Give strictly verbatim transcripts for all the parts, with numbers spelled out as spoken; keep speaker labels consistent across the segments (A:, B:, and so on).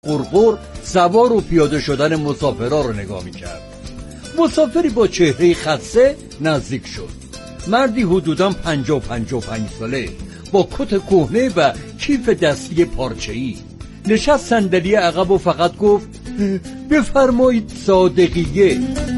A: قرقر سوار و پیاده شدن مسافرها رو نگاه میکرد. مسافری با چهره خسته نزدیک شد. مردی حدوداً پنجاه و پنجاه و پنج ساله با کت کهنه و کیف دستی پارچه‌ای نشست صندلی عقب و فقط گفت بفرمایید صادقیه.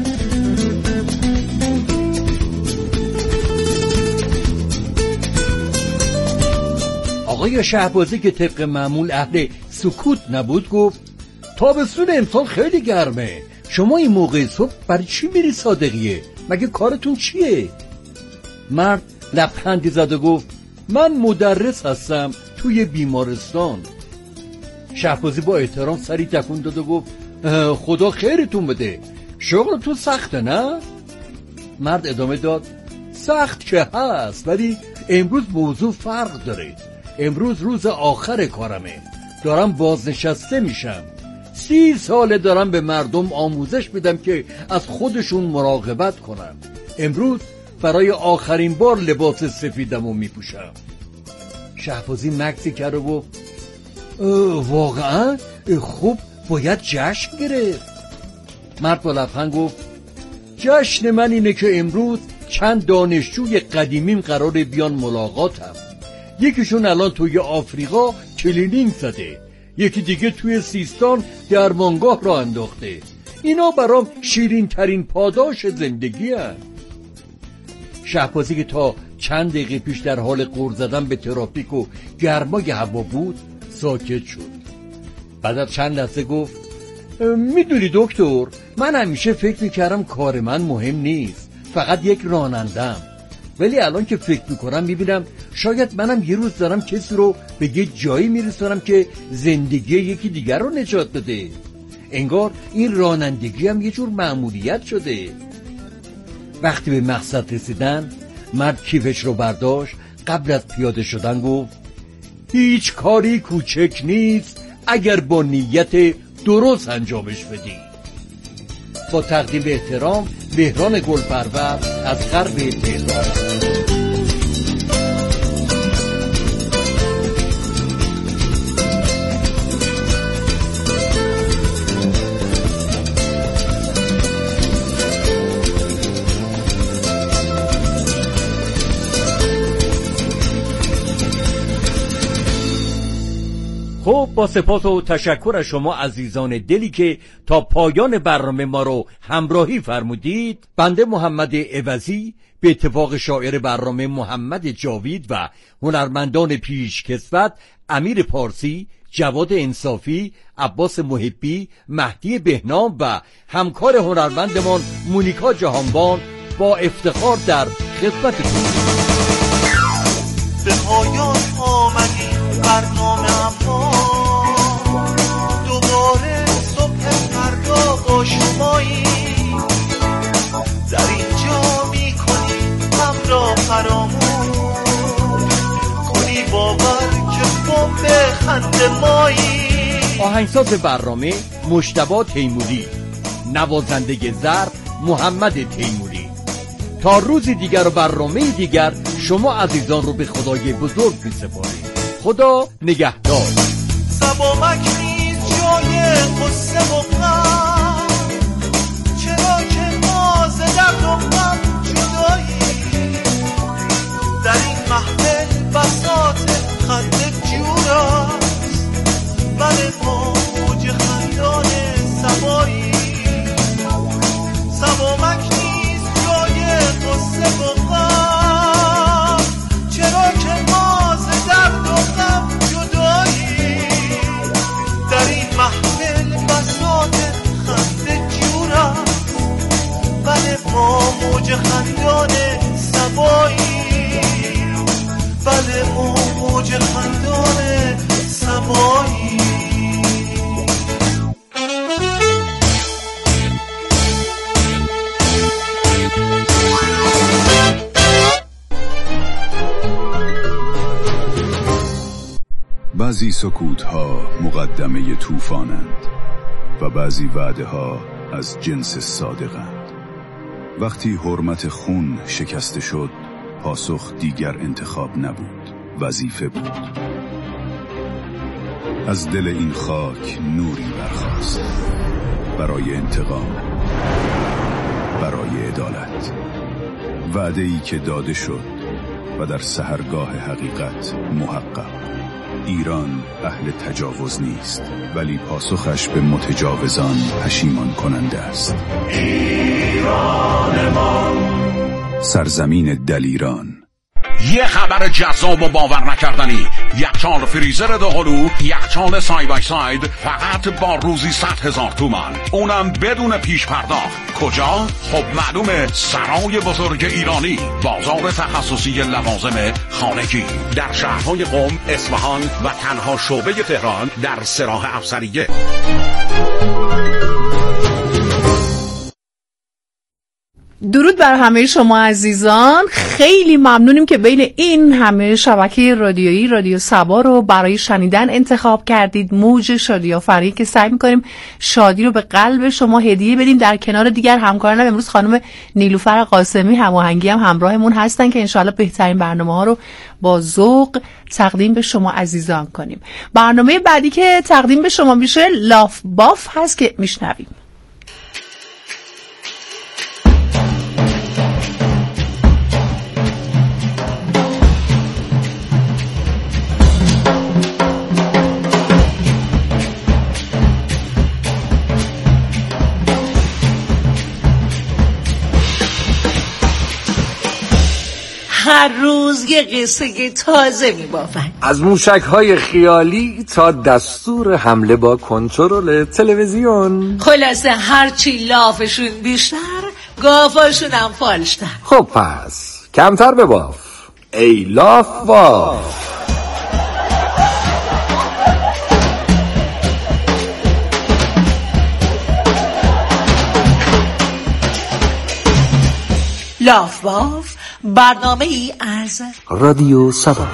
A: آقای شهبازی که طبق معمول اهل سکوت نبود گفت تابستون امسال خیلی گرمه، شما این موقع صبح برای چی میری صادقیه؟ مگه کارتون چیه؟ مرد لبخندی زد و گفت من مدرس هستم توی بیمارستان. شهبازی با احترام سری تکون داد و گفت خدا خیرتون بده، شغلتون سخته نه؟ مرد ادامه داد سخت که هست، ولی امروز موضوع فرق داره. امروز روز آخر کارمه، دارم بازنشسته میشم. سی ساله دارم به مردم آموزش میدم که از خودشون مراقبت کنن. امروز برای آخرین بار لباس سفیدمو میپوشم. شهبازی مکسی کرد و گفت واقعا؟ خوب باید جشن گرفت. مرد با لبخند گفت جشن من اینه که امروز چند دانشجوی قدیمیم قراره بیان ملاقاتم. یکیشون الان توی آفریقا کلینینگ زده، یکی دیگه توی سیستان درمانگاه را انداخته. اینا برام شیرین ترین پاداش زندگی هست. شهبازی که تا چند دقیقه پیش در حال غر زدن به ترافیک و گرمای هوا بود ساکت شد. بعد از چند لحظه گفت میدونی دکتر، من همیشه فکر میکردم کار من مهم نیست، فقط یک رانندم. ولی الان که فکر میکنم میبینم شاید منم یه روز دارم کسی رو به یه جایی میرسونم که زندگی یکی دیگر رو نجات بده. انگار این رانندگی هم یه جور مأموریت شده. وقتی به مقصد رسیدن مرد کیفش رو برداشت، قبل از پیاده شدن گفت هیچ کاری کوچک نیست اگر با نیت درست انجامش بدی. با تقدیم احترام مهران گلپرور از غرب تهران. خب با سپاس و تشکر از شما عزیزان دلی که تا پایان برنامه ما رو همراهی فرمودید. بنده محمد عوضی به اتفاق شاعر برنامه محمد جاوید و هنرمندان پیشکسوت امیر پارسی، جواد انصافی، عباس محبی، مهدی بهنام و همکار هنرمندمان مونیکا جهانبان با افتخار در خدمتتون.
B: به پایان آمدیم برنامه اما دوباره صبح فردا با شماییم. در اینجا میکنیم هم را فراموش کنی باور که بمب خنده ماییم.
A: آهنگساز برنامه مجتبی تیموری، نوازنده ضرب محمد تیموری. تا روزی دیگر و برنامه دیگر شما عزیزان رو به خدای بزرگ می‌سپاریم. خدا نگهدار.
B: سبامک نیست جای قصه و غم، چرا که ما ز درد و غم جداییم. در این محفل بساط خنده جور است، بله ما موج خندان سباییم. سبامک نیست جای قصه و غم، چرا که ما ز درد و غم جداییم. در این محفل بساط خنده جور است، بله ما موج خندان سباییم. بله ما موج خندان سباییم.
C: بعضی سکوت‌ها مقدمه طوفانند و بعضی وعده‌ها از جنس صادقند. وقتی حرمت خون شکسته شد، پاسخ دیگر انتخاب نبود، وظیفه بود. از دل این خاک نوری برخاست، برای انتقام، برای عدالت. وعده‌ای که داده شد و در سحرگاه حقیقت محقق. ایران اهل تجاوز نیست، ولی پاسخش به متجاوزان پشیمان کننده است. ایران ما، سرزمین دلیران.
D: یه خبر جذاب و باور نکردنی. یخچال فریزر دوقلو، یخچال سای بای ساید، فقط با روزی صد هزار تومان، اونم بدون پیش پرداخت. کجا؟ خب معلومه، سرای بزرگ ایرانی، بازار تخصصی لوازم خانگی در شهرهای قم، اصفهان و تنها شعبه تهران در سراح افسریه.
E: درود بر همه شما عزیزان، خیلی ممنونیم که بین این همه شبکه رادیویی رادیو صبا رو برای شنیدن انتخاب کردید. موج شادی آفرین که سعی می‌کنیم شادی رو به قلب شما هدیه بدیم. در کنار دیگر همکارانم امروز خانم نیلوفر قاسمی هماهنگی هم همراهمون هستن که انشالله بهترین برنامه‌ها رو با ذوق تقدیم به شما عزیزان کنیم. برنامه بعدی که تقدیم به شما میشه لاف باف هست که میشنویم.
F: هر روز یه قصه تازه میبافن،
G: از موشک‌های خیالی تا دستور حمله با کنترل تلویزیون.
F: خلاصه هرچی لافشون بیشتر، گافاشون هم فالشتر.
G: خب پس کمتر بباف، ای لاف باف.
F: لاف باف، برنامه ای از
G: رادیو صبا.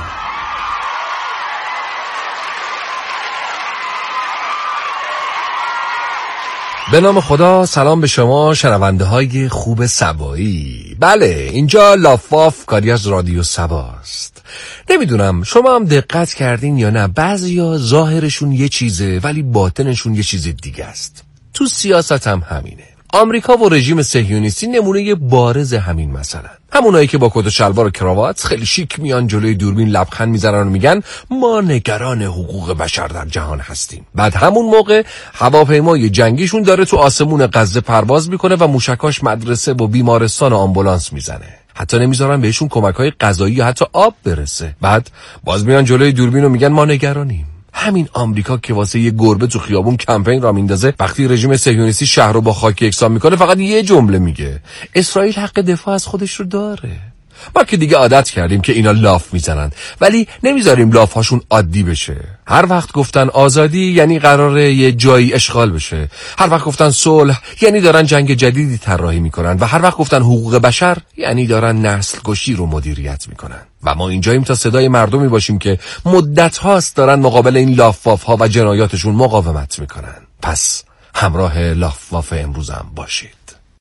H: به نام خدا، سلام به شما شنونده های خوب صبایی. بله، اینجا لافاف کاری از رادیو صباست. نمیدونم شما هم دقت کردین یا نه، بعضیا ظاهرشون یه چیزه ولی باطنشون یه چیز دیگه است. تو سیاست هم همینه. آمریکا و رژیم صهیونیستی نمونه بارز همین مثلا. همونایی که با کت و شلوار و کراوات خیلی شیک میان جلوی دوربین لبخند میزنن و میگن ما نگران حقوق بشر در جهان هستیم. بعد همون موقع هواپیمای جنگیشون داره تو آسمون غزه پرواز میکنه و موشکاش مدرسه و بیمارستان و آمبولانس میزنه. حتی نمیذارن بهشون کمک‌های غذایی یا حتی آب برسه. بعد باز میان جلوی دوربین و میگن ما نگرانیم. همین آمریکا که واسه یه گربه تو خیابون کمپین را میندازه، وقتی رژیم صهیونیستی شهر رو با خاک یکسان میکنه فقط یه جمله میگه: اسرائیل حق دفاع از خودش رو داره. ما که دیگه عادت کردیم که اینا لاف میزنن، ولی نمیذاریم لاف هاشون عادی بشه. هر وقت گفتن آزادی یعنی قراره یه جایی اشغال بشه. هر وقت گفتن صلح یعنی دارن جنگ جدیدی طراحی میکنن و هر وقت گفتن حقوق بشر یعنی دارن نسل کشی رو مدیریت میکنن. و ما اینجاییم تا صدای مردمی باشیم که مدت هاست دارن مقابل این لافاف ها و جنایاتشون مقاومت میکنن. پس همراه لافاف امروزم باشید.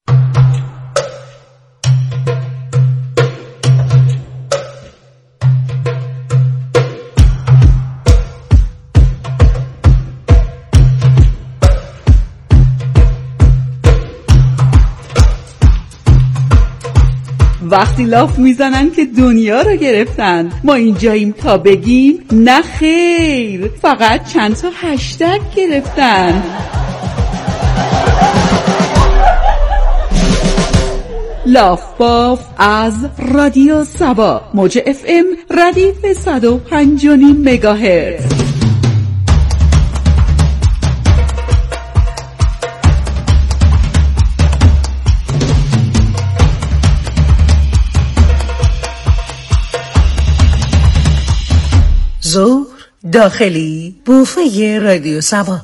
I: وقتی لاف میزنن که دنیا رو گرفتن، ما اینجاییم تا بگیم نه خیر، فقط چند تا هشتگ گرفتن. لاف باف از رادیو صبا، موج اف ام ردیف صد و پنج و نیم مگاهرتز.
F: ظهر داخلی بوفه رادیو صبا.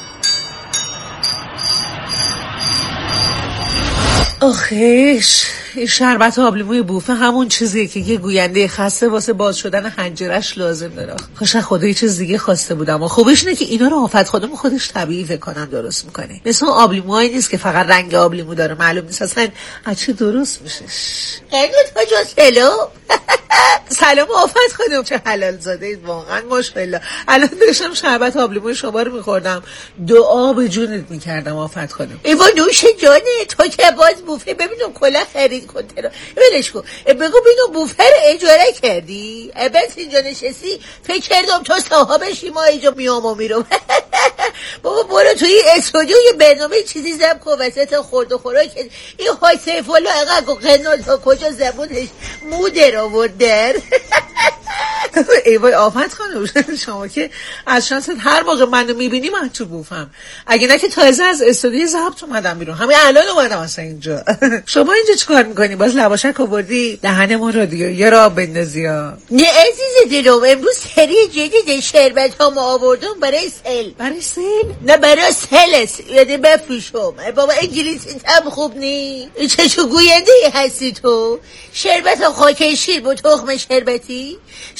F: آخیش این شربت آبلیموی بوفه همون چیزیه که یه گوینده خسته واسه باز شدن حنجرش لازم داره. کاش خدا یه چیز دیگه خواسته بودم. و خوبش اینه که اینا رو آفت خودمون خودش طبیعی فکر کنم درست میکنه. مثل آبلیموهایی نیست که فقط رنگ آبلیمو داره معلوم نیست اصلا از چی درست میشه. قنوت ها جز هلو سلام آفت خودم، چه حلال زاده اید واقعا ماشاءالله. الان داشتم شربت آبلیموی شما رو میخوردم دعا به جونت میکردم آفت خودم. ایوا نوش جانه تو که باز بوفه ببینم کلا خرید کنته رو ولش کن. بگو ببینم بوفه رو اجاره کردی؟ بس اینجا نشستی فکر کردم تو صاحبشی ما اینجا میام و میرم. بابا برو توی استودیو یه برنامه چیزی زم کن وسط خورد و خوراک. این های سیف الله اقا قنال تا کجا زبونش مودر آوردن. ای وای آفت خانم شما که از شانست هر موقع منو میبینی من تو بوفم. اگه نه که تازه از استودیو ضبط اومدم بیرون، همین الان اومدم اصلا اینجا. شما اینجا چیکار میکنی؟ باز لواشک آوردی دهن ما رادیو یه را بندازی ها. نه عزیز دلم امروز سری جدید شربت ها ما آوردم برای سل. برای سل؟ نه برای سلس یعنی بفروشم. بابا انگلیسی هم خوب نی. چه چه گوینده هستی تو؟ شربت خاک شیر با تخم شربتی،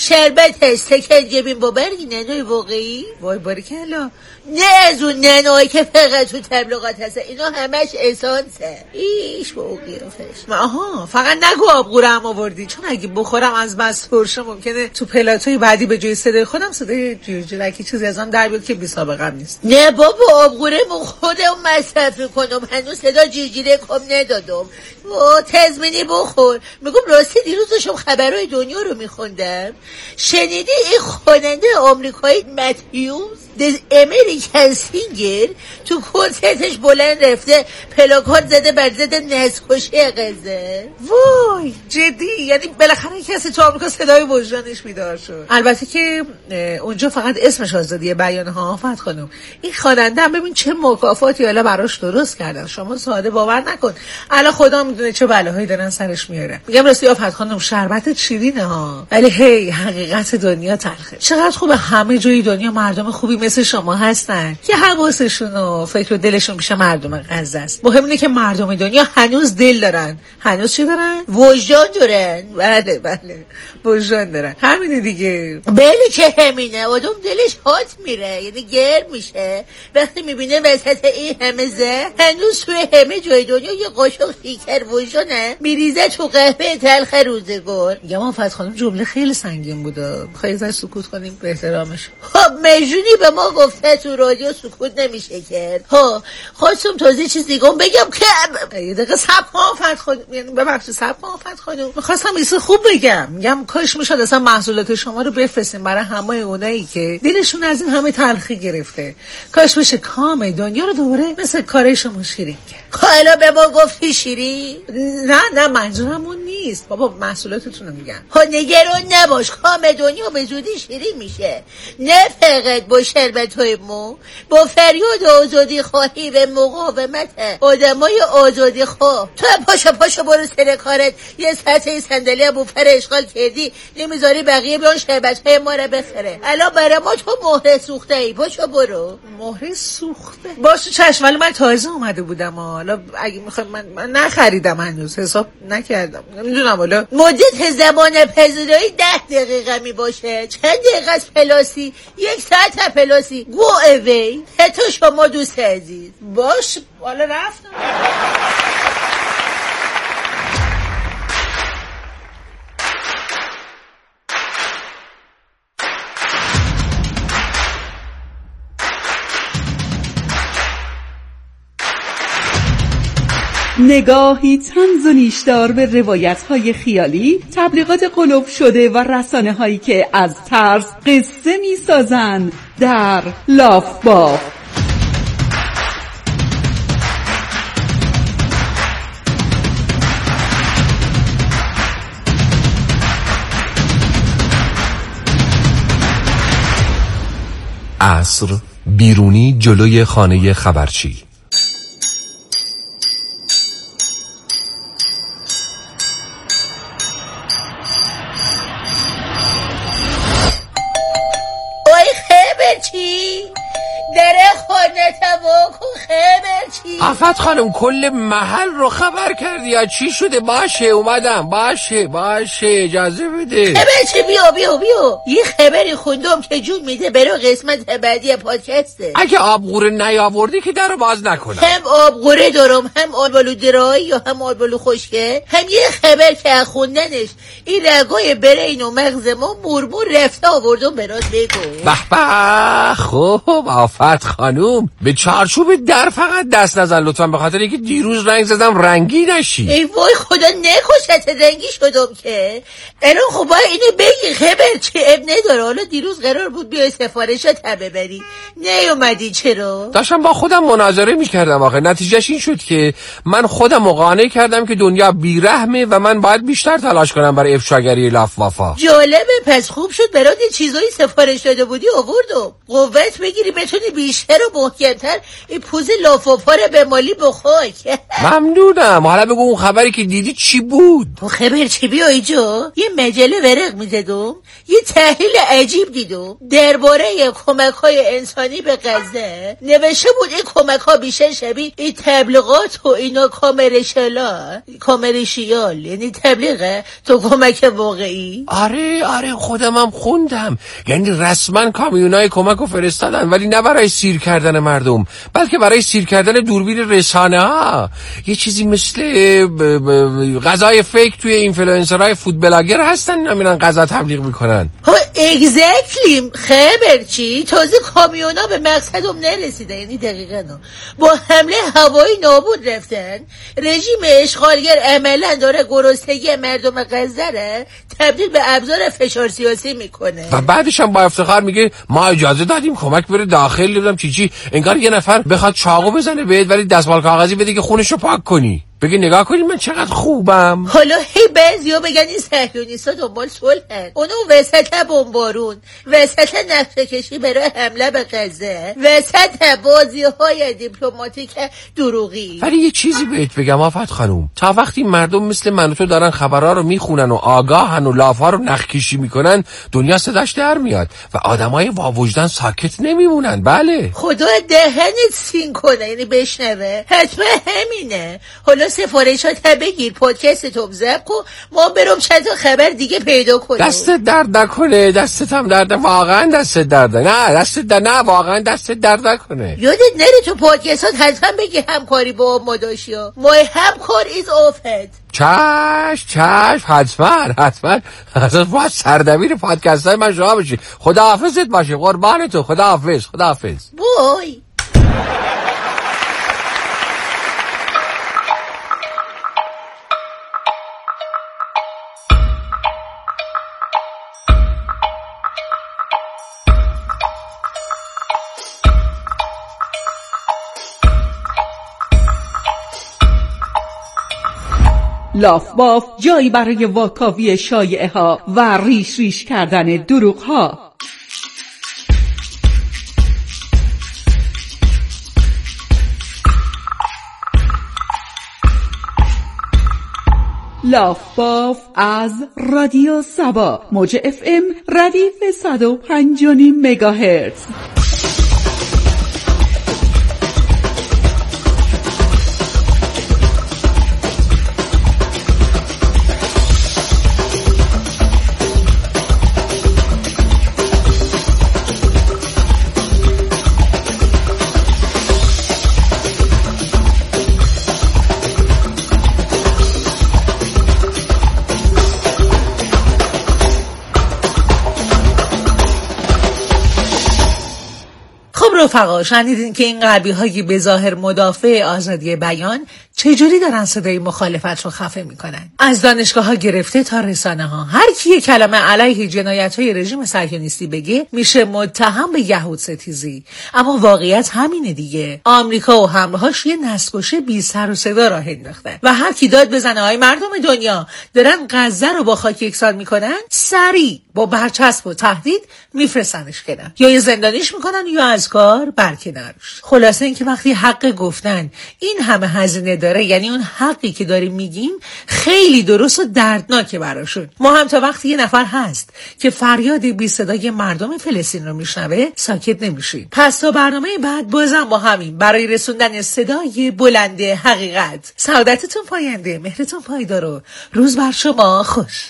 F: شربت سکنجبین ببین با برگی ننوی واقعی. وای باریکلا. نه از اون ننوی که فقط تو تبلیغات هست، اینا همش اسانسه. ایش با اوقیافش. آها فقط نگو آبگوره هم آوردی، چون اگه بخورم از بس فرشه ممکنه تو پلاتوی بعدی به جای صدای خودم صدای جوجلکی چیزی ازم در بیاد که بی سابقه نیست. نه بابا آبگوره من خودم مصرف کنم، هنوز صدا جیرجیره کم ندادم. و تزمینی بخور. میگم راستی دیروز داشتم خبرهای دنیا رو میخوندم، شنیدی این خواننده آمریکایی متیوز دز امریکن سینگر تو کنسرتش بلند رفته پلاکارد زده بر ضد نسکشی قزه. وای جدی؟ یعنی بالاخره کسی تو آمریکا صدای وجدانش بیدار شد. البته که اونجا فقط اسمش آزادی بیان ها. آفت خانم این خواننده هم ببین چه مکافاتی حالا براش درست کردن، شما ساده باور نکن. الان خدا میدونه چه بلاهایی دارن سرش میارن. میگم راستی آفت خانم شربت شیرینه ها، ولی هی حقیقت دنیا تلخه. چقدر خوبه همه جای دنیا مردم خوبی مثل شما هستن که حواسشون و فکر و دلشون پیش مردم غزه است. مهم اینه که مردم دنیا هنوز دل دارن. هنوز چی دارن؟ وجدان دارن. بله بله وجدان دارن. همینه دیگه. بله که همینه. آدم دلش هات میره، یعنی گرم میشه وقتی میبینه وسط این همه زه هنوز توی همه جای دنیا یه قاشق شکر وجدانه میریزه تو قهوه تلخ روزگار. میگم آفت خانم جمله خیلی سنگین بوده، خیلی زش سکوت کنیم به احترامش. خب مجونی به ما گفته تو رادیو سکوت نمیشه کرد. ها خواستم تازه چیز دیگه بگم که یه دقیقه صبر کن آفت خانم، یعنی ببخشید صبر کن آفت خانم. می‌خواستم یه خوب بگم، میگم کاش میشد اصلا محصولات شما رو بفرستیم برای همه اونایی که دلشون از این همه تلخی گرفته. کاش بشه کام دنیا رو دوباره مثل کارای شما شیرین کرد. حالا به ما گفتی شیرین؟ نه نه منظورم اون نیست بابا، محصولاتتون رو میگم. ها نگران نباش کام دنیا به زودی شیرین میشه. نه فقط با شربت های مو، با فریاد آزادی خواهی و مقاومت آدمای آزادی خواه. تو پاشا پاشا برو سر کارت، یه سطح صندلی بوفر اشغال کردی نمیذاری بقیه بیان شربت های ما رو بخره. الان برای ما تو مهره سوخته ای، پاشا برو. مهره سوخته باشه چشم، ولی من تازه اومده بودم. حالا اگه میخوای من, من نخریدم هنوز، حساب نکردم، نمیدونم. حالا مدت زمان پذیرایی ده دقیقه می باشه. چند دقیقه از پلاسی؟ یک ساعت پلاسی. گو اوی. تو شما دوست عزیز باش. حالا رفتم.
I: نگاهی طنز و نیشدار به روایت‌های خیالی، تبلیغات قلوب شده و رسانه‌هایی که از ترس قصه می‌سازند در لاف باف.
H: عصر بیرونی جلوی خانه خبرچی. آفت خانم کل محل رو خبر کردی یا چی شده؟ باشه اومدم. باشه باشه اجازه بده.
F: خبر چه؟ بیا بیا بیا یه خبری خوندم که جون میده برای قسمت بعدی پادکسته.
H: اگه آبغوره نیاوردی که در رو باز نکنم.
F: هم آبغوره دارم، هم آلبالو درایی یا هم آلبالو خشکه، هم یه خبر که خوندنش این رگای برین و مغز ما مرمور رفته آوردم برات بگو.
H: به به خوب آفت خانوم به چارچوب در فقط دست نزن لطفا، به خاطر اینکه دیروز رنگ زدم رنگی نشی.
F: ای وای خدا نکشت رنگی شدم که الان خب باید اینو بگی خبر چه اب نداره. حالا دیروز قرار بود بیای سفارشات هم ببری نیومدی چرا؟
H: داشتم با خودم مناظره میکردم آخه نتیجهش این شد که من خودم قانع کردم که دنیا بیرحمه و من باید بیشتر تلاش کنم برای افشاگری لفافا.
F: جالبه، پس خوب شد برات چیزایی سفارش داده بودی آوردم قوت بگیری بتونی بیشتر و محکمتر این پوز لافافا رو به مالی بخوای.
H: ممنونم. حالا بگو اون خبری که دیدی چی بود؟
F: اون خبر چی بیا اینجا؟ یه مجله ورق میزدم یه تحلیل عجیب دیدم درباره کمک های انسانی به غزه. نوشته بود این کمک ها بیشتر شبیه این تبلیغات و اینا کامرشالا کامرشیال، یعنی تبلیغه تو کمک واقعی.
H: آره آره خودم هم خوندم، یعنی رسما کامیونای کمک رو فرستادن ولی نه برای سیر کردن مردم بلکه برای سیر کردن دوربین رسانه ها. یه چیزی مثل غذای فیک توی اینفلوئنسرهای فود بلاگر هستن اینا میرن غذا تبلیغ میکنن.
F: ها اگزکتلی. خبر چی؟ تازه کامیونا به مقصدم نرسیده، یعنی دقیقاً با حمله هوایی نابود رفتن. رژیم اشغالگر عملاً داره گرسنگی مردم غزه رو تبدیل به ابزار فشار سیاسی میکنه
H: و بعدش هم با افتخار میگه ما اجازه دادیم کمک بره داخل. نمیدونم چی چی، انگار یه نفر بخواد چاقو بزنه بهت ولی دستمال کاغذی بده که خونشو پاک کنی، بگی نگاه کنی من چقدر خوبم.
F: حالا هی بعضیا بگن این صهیونیست‌ها دنبال صلحن، اونو وسط بمبارون، وسط نقشه کشی برای حمله به غزه، وسط بازی‌های دیپلماتیک دروغی.
H: ولی یه چیزی بهت بگم آفت خانوم، تا وقتی مردم مثل من و تو دارن خبرها رو میخونن و آگاهن و لافا رو نخکشی میکنن دنیا صداش در میاد و آدمای واوجدان ساکت نمیمونن. بله
F: خدا دهنت سین کنه، یعنی بشنوه، حتما همینه. حالا سفارشات بگیر پادکست تو ضبط کن ما برم چند تا خبر دیگه پیدا کنم.
H: دستت درد نکنه. دستت هم درد، واقعا دستت درد نه دستت درد نه واقعا دستت درد نکنه.
F: یادت نره تو پادکستات حتما بگی همکاری با ما داشتی. ما همکار ایز آفت.
H: چش چش حتما حتما اصلا باید سردبیر پادکست های من شما بشی. خدا حافظت باشه قربان تو. خدا حافظ. خدا حافظ.
F: بای.
I: لاف باف جایی برای واکاوی شایعه ها و ریش ریش کردن دروغ ها. لاف باف از رادیو سبا موج اف ام ردیف صد و پنج و نیم مگاهرتز.
F: رفقا شنیدین که این غربی هایی به ظاهر مدافع آزادی بیان چجوری دارن صدای مخالفت رو خفه میکنن؟ از دانشگاه ها گرفته تا رسانه ها، هر کی کلمه علیه جنایت های رژیم صهیونیستی بگه میشه متهم به یهود ستیزی. اما واقعیت همینه دیگه. آمریکا و همراهاش یه نسل‌کشی بی سر و صدا راه انداختن و هر کی داد بزنه های مردم دنیا دارن غزه رو با خاک یکسان میکنن، سریع با برچسب و تهدید میفرستنش کنن، یا یه زندانیش میکنن یا از کار برکنارش. خلاصه اینکه وقتی حق گفتن این همه هزینه داره، یعنی اون حقی که داریم میگیم خیلی درست و دردناکه براشون. ما هم تا وقتی یه نفر هست که فریاد بی صدای مردم فلسطین رو میشنوه ساکت نمیشیم. پس تا برنامه بعد بازم با همین برای رسوندن صدای بلند حقیقت. سعادتتون پاینده، مهرتون پایدار و روز بر شما خوش.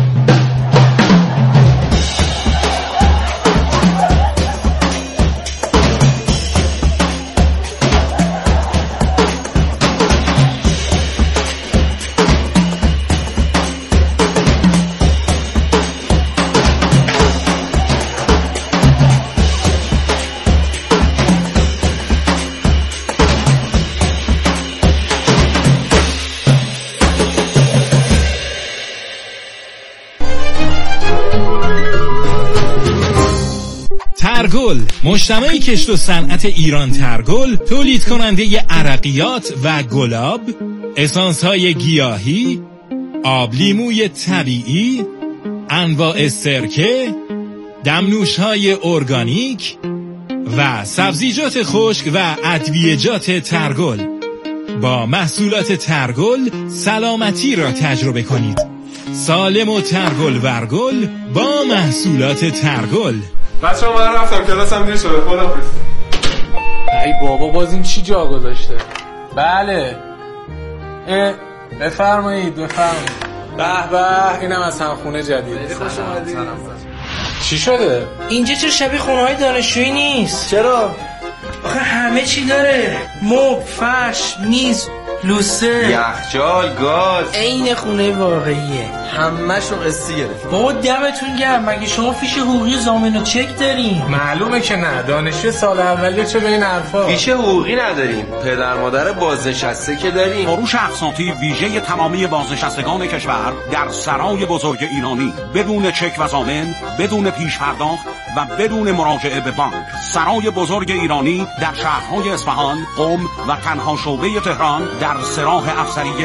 J: ترگل، مجتمع کشت و صنعت ایران ترگل، تولید کننده عرقیات و گلاب، اسانس های گیاهی، آب لیموی طبیعی، انواع سرکه، دمنوش های ارگانیک و سبزیجات خشک و ادویه‌جات ترگل. با محصولات ترگل سلامتی را تجربه کنید. سالم و ترگل ورگل با محصولات ترگل.
K: بچه ها من رفتم کلاسم دیر شده، خداحافظ.
L: ای بابا باز این چی جا گذاشته؟ بله اه بفرمایید بفرمایید. به به اینم از همخونه جدید. خوش اومدید. چی شده؟
M: اینجا چه شبیه خونه های دانشجویی نیست.
L: چرا؟
M: آخه همه چی داره، مبل، فرش، میز، لوسه،
N: یخچال، گاز.
M: عین خونه واقعیه.
L: همه‌شو قسطی گرفت.
M: بابا دمتون گرم، مگه شما فیش حقوقی ضامن و چک دارین؟
L: معلومه که نه، دانشجو سال اولیه چه به این حرفا.
N: فیش حقوقی نداریم، پدر مادر بازنشسته که داریم.
D: فروش اقساطی ویژه تمامی بازنشستگان کشور در سرای بزرگ ایرانی، بدون چک و ضامن، بدون پیش پرداخت و بدون مراجعه به بانک. سرای بزرگ ایرانی در شهرهای اصفهان، قم و تنها شعبه تهران در سراح افسریه.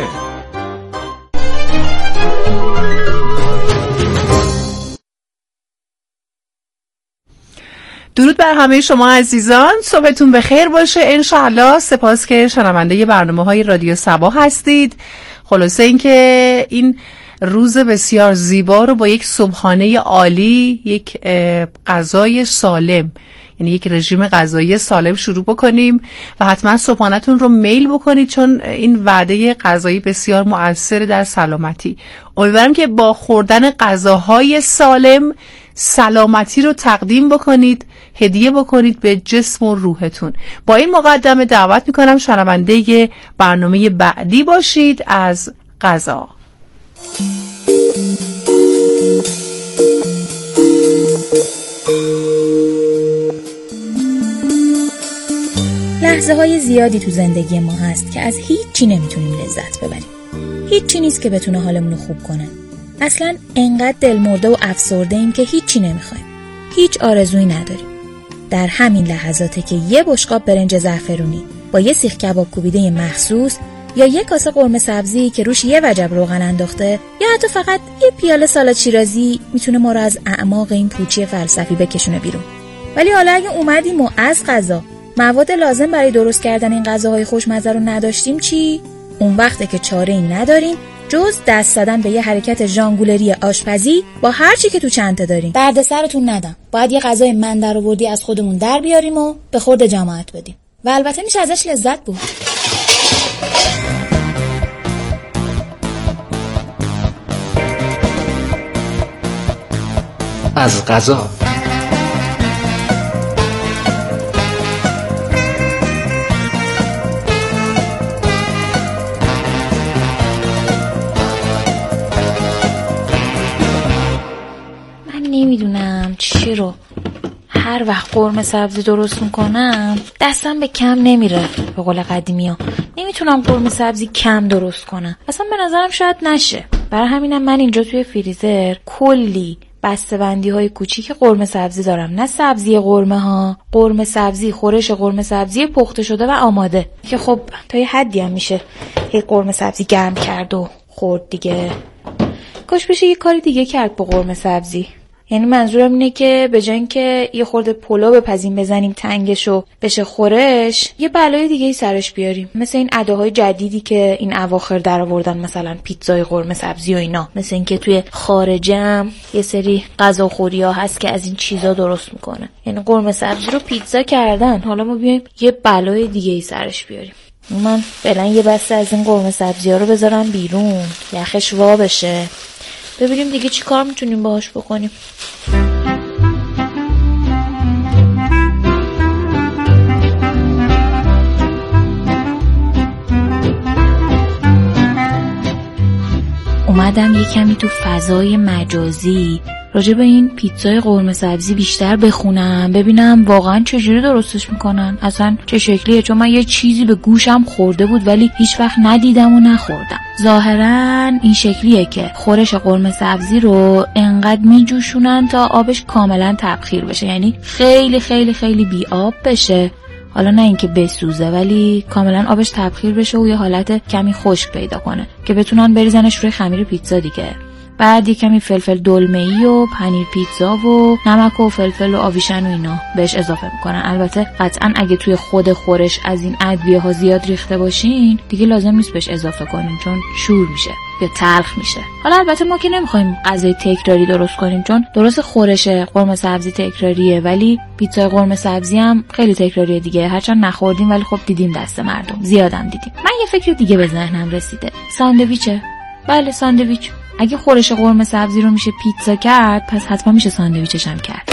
E: درود بر همه شما عزیزان، صبحتون بخیر باشه انشاءالله. سپاس که شنونده برنامه های رادیو صبا هستید. خلاصه این که این روز بسیار زیبا رو با یک صبحانه عالی، یک غذای سالم، یعنی یک رژیم غذایی سالم شروع بکنیم و حتما صبحانه‌تون رو میل بکنید، چون این وعده غذایی بسیار مؤثر در سلامتی. امیدوارم که با خوردن غذاهای سالم سلامتی رو تقدیم بکنید، هدیه بکنید به جسم و روحتون. با این مقدمه دعوت میکنم شنونده برنامه بعدی باشید از غذا.
O: لحظه های زیادی تو زندگی ما هست که از هیچ چی نمیتونیم لذت ببریم. هیچ چی نیست که بتونه حالمون رو خوب کنه. اصلا انقدر دلمرده و افسرده ایم که هیچ چی نمیخوایم. هیچ آرزویی نداریم. در همین لحظاته که یه بشقاب برنج زعفرونی با یه سیخ کباب کوبیده مخصوص یا یه کاسه قرمه سبزی که روش یه وجب روغن انداخته یا حتی فقط یه پیاله سالاد شیرازی میتونه ما رو از اعماق این پوچی فلسفی بکشونه بیرون. ولی حالا اگه اومدیم و از غذا مواد لازم برای درست کردن این غذاهای خوشمزه رو نداشتیم چی؟ اون وقته که چاره‌ای نداریم جز دست زدن به یه حرکت ژانگولری آشپزی با هر چی که تو چنته داریم. درد سرتون ندم. باید یه غذای من درآوردی از خودمون در بیاریم و به خورد جماعت بدیم. و البته میشه ازش لذت برد.
G: از غذا.
O: نمیدونم چی رو هر وقت قرمه سبزی درست میکنم دستم به کم نمیره. به قول قدیمی ها نمیتونم قرمه سبزی کم درست کنم، اصلا به نظرم شاید نشه. برای همینم من اینجا توی فریزر کلی بسته‌بندی های کوچیک قرمه سبزی دارم. نه سبزی قرمه ها، قرمه سبزی، خورش قرمه سبزی پخته شده و آماده که خب تا یه حدی هم میشه یه قرمه سبزی گرم کرد و خورد دیگه. کاش بشه یه کاری دیگه کرد با قرمه سبزی. یعنی منظورم اینه که به جای اینکه یه خورده پلو بپزیم بزنیم تنگشو بشه خورش، یه بلای دیگه ای سرش بیاریم، مثل این اداهای جدیدی که این اواخر در آوردن، مثلا پیتزای قرمه سبزی و اینا. مثل اینکه توی خارجم یه سری غذاخوری‌ها هست که از این چیزا درست میکنه، یعنی قرمه سبزی رو پیتزا کردن، حالا ما بیایم یه بلای دیگه ای سرش بیاریم. من فعلا یه بسته از این قرمه سبزی‌ها رو بذارم بیرون، یخش وا بشه، ببینیم دیگه چی کار میتونیم باهاش بکنیم. اومدم یه کمی تو فضای مجازی راجع به این پیتزای قرمه سبزی بیشتر بخونم، ببینم واقعا چجوری درستش میکنن، اصلا چه شکلیه، چون من یه چیزی به گوشم خورده بود ولی هیچ وقت ندیدم و نخوردم. ظاهرا این شکلیه که خورش قرمه سبزی رو انقدر میجوشونن تا آبش کاملا تبخیر بشه، یعنی خیلی خیلی خیلی بی آب بشه، حالا نه اینکه بسوزه ولی کاملا آبش تبخیر بشه و یه حالت کمی خشک پیدا کنه که بتونن بریزنش روی خمیر پیتزا دیگه. بعد یه کمی فلفل دلمه‌ای و پنیر پیتزا و نمک و فلفل و آویشن و اینا بهش اضافه میکنن. البته قطعا اگه توی خود خورش از این ادویه ها زیاد ریخته باشین دیگه لازم نیست بهش اضافه کنین چون شور میشه یا تلخ میشه. حالا البته ما که نمیخوایم غذای تکراری درست کنیم، چون درست خورش قرمه سبزی تکراریه ولی پیتزای قرمه سبزی هم خیلی تکراریه دیگه، هرچند نخوردیم ولی خب دیدیم دست مردم، زیادم دیدیم. من یه فکر دیگه به ذهنم رسیده، ساندویچه. بله ساندویچ. اگه خورش قرمه سبزی رو میشه پیتزا کرد پس حتما میشه ساندویچش هم کرد.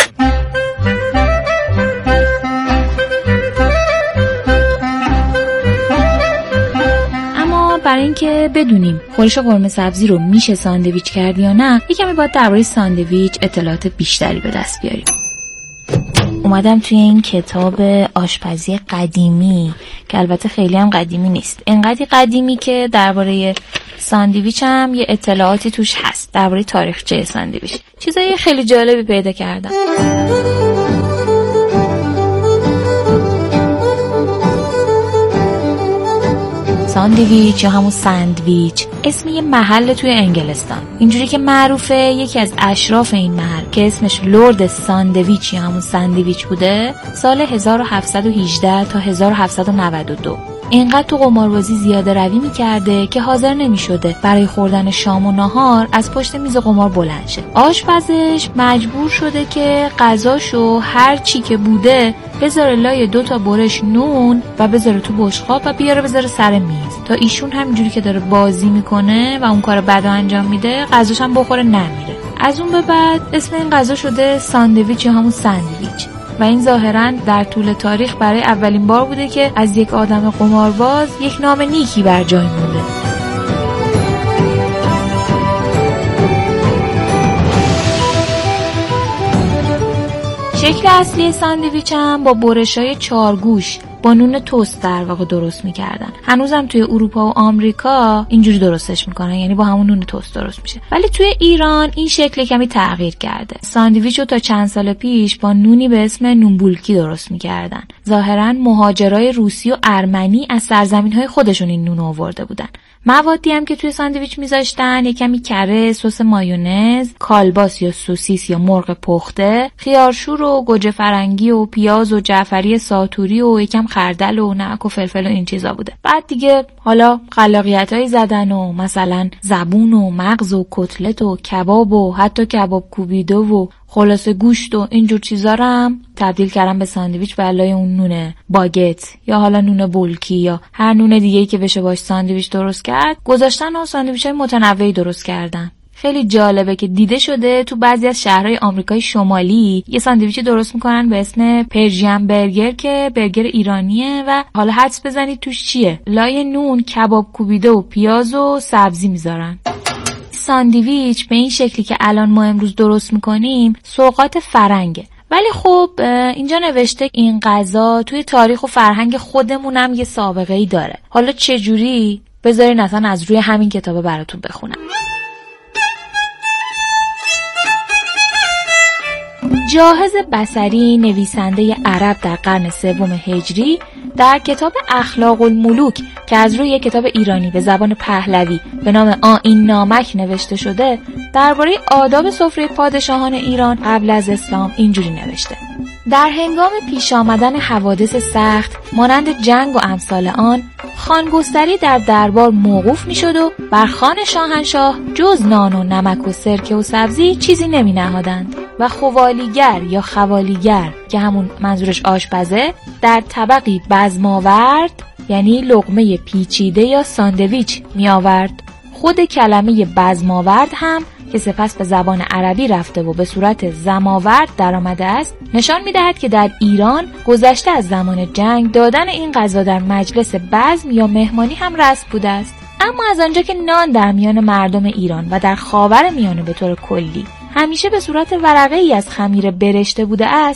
O: اما برای اینکه بدونیم خورش قرمه سبزی رو میشه ساندویچ کرد یا نه، یکمی باید درباره ساندویچ اطلاعات بیشتری به دست بیاریم. اومدم توی این کتاب آشپزی قدیمی که البته خیلی هم قدیمی نیست، انقدر قدیمی که درباره ساندویچ هم یه اطلاعاتی توش هست، درباره تاریخچه ساندویچ چیزای خیلی جالبی پیدا کردم. ساندویچ یا همون ساندویچ اسم یه محل توی انگلستان، اینجوری که معروفه یکی از اشراف این محل که اسمش لرد ساندویچ یا همون ساندویچ بوده، سال هزار و هفتصد و هجده تا هزار و هفتصد و نود و دو اینقدر تو قماربازی زیاده روی میکرده که حاضر نمیشده برای خوردن شام و نهار از پشت میز قمار بلند شه. آشپزش مجبور شده که غذاشو هر چی که بوده بذاره لای دو تا برش نون و بذاره تو بشقاب و بیاره بذاره سر میز تا ایشون همینجوری که داره بازی میکنه و اون کار بدو انجام میده غذاش هم بخوره نمیره. از اون به بعد اسم این غذا شده ساندویچ یا همون ساندویچ و این ظاهراً در طول تاریخ برای اولین بار بوده که از یک آدم قمارباز یک نام نیکی بر جای مونده. شکل اصلی ساندویچ هم با برشای چارگوش با نون توست در واقع درست میکردن. هنوزم توی اروپا و آمریکا اینجوری درستش میکنن، یعنی با همون نون توست درست میشه. ولی توی ایران این شکل کمی تغییر کرده. ساندویچ رو تا چند سال پیش با نونی به اسم نون بولکی درست میکردن. ظاهرا مهاجرای روسی و ارمنی از سرزمین‌های خودشون این نون آورده بودن. موادی هم که توی ساندویچ میذاشتن یک کمی کره، سس مایونز، کالباس یا سوسیس یا مرغ پخته، خیارشور و گوجه فرنگی و پیاز و جعفری ساتوری و یکم خردل و نمک و فلفل و این چیزا بوده. بعد دیگه حالا خلاقیتایی زدن و مثلا زبون و مغز و کتلت و کباب و حتی کباب کوبیده و خلاصه گوشت و اینجور چیزا رو هم تبدیل کردن به ساندویچ و علای اون نون باگت یا حالا نون بولکی یا هر نون دیگه‌ای که بشه باش ساندویچ درست کرد گذاشتن و ساندویچ‌های متنوعی درست کردن. خیلی جالبه که دیده شده تو بعضی از شهرهای آمریکای شمالی یه ساندویچی درست میکنن به اسم پرژین برگر که برگر ایرانیه و حالا حدس بزنید توش چیه؟ لای نون کباب کوبیده و پیاز و سبزی میذارن. ساندویچ به این شکلی که الان ما امروز درست میکنیم سوغات فرنگه، ولی خب اینجا نوشته این غذا توی تاریخ و فرهنگ خودمونم یه سابقه‌ای داره. حالا چجوری؟ بذارین اصلا از روی همین کتابه براتون بخونم. جاهز بصری نویسنده عرب در قرن سوم هجری در کتاب اخلاق الملوک که از روی یک کتاب ایرانی به زبان پهلوی به نام آیین نامک نوشته شده درباره آداب سفره پادشاهان ایران قبل از اسلام اینجوری نوشته: در هنگام پیش آمدن حوادث سخت مانند جنگ و امثال آن، خانگستری در دربار موقوف می شد و بر خوان شاهنشاه جز نان و نمک و سرکه و سبزی چیزی نمی نهادند و خوالیگر یا خوالیگر که همون منظورش آشپزه در طبقی بزماورد یعنی لقمه پیچیده یا ساندویچ می آورد. خود کلمه بزماورد هم که سپس به زبان عربی رفته و به صورت زماورد در آمده است نشان می دهد که در ایران گذشته از زمان جنگ دادن این غذا در مجلس بزم یا مهمانی هم رسم بوده است. اما از آنجا که نان در میان مردم ایران و در خاور میانه به طور کلی همیشه به صورت ورقه ای از خمیر برشته بوده است،